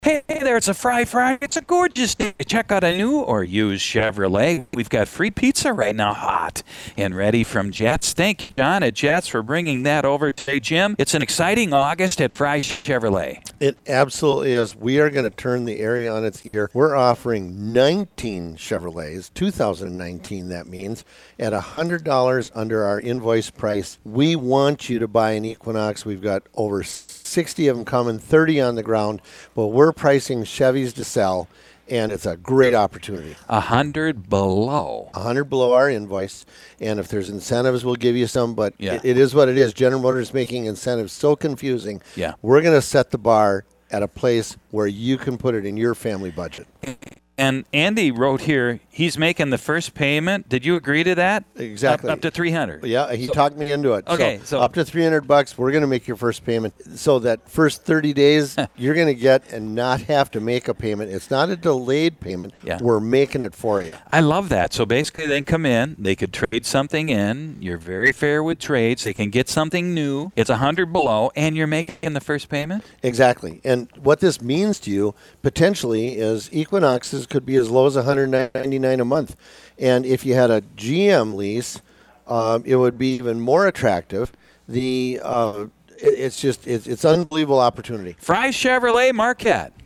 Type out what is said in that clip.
Hey there, it's a Fry. It's a gorgeous day to check out a new or used Chevrolet. We've got free pizza right now, hot and ready from Jets. Thank you, John, at Jets, for bringing that over today. Jim, it's an exciting August at Fry Chevrolet. It absolutely is. We are going to turn the area on its ear. We're offering 19 Chevrolets, 2019 that means, at $100 under our invoice price. We want you to buy an Equinox. We've got over 60 of them coming, 30 on the ground, but we're pricing Chevys to sell, and it's a great opportunity. 100 below. 100 below our invoice, and if there's incentives, we'll give you some, but it is what it is. General Motors making incentives so confusing. Yeah. We're going to set the bar at a place where you can put it in your family budget. And Andy wrote here, he's making the first payment. Did you agree to that? Exactly. Up to $300. Yeah, he talked me into it. Okay, so up to $300, we're going to make your first payment. So that first 30 days, you're going to get and not have to make a payment. It's not a delayed payment. Yeah. We're making it for you. I love that. So basically they come in, they could trade something in. You're very fair with trades. They can get something new. It's 100 below, and you're making the first payment? Exactly. And what this means to you potentially is Equinoxes could be as low as $199 a month. And if you had a GM lease, it would be even more attractive. It's unbelievable opportunity. Fry Chevrolet Marquette.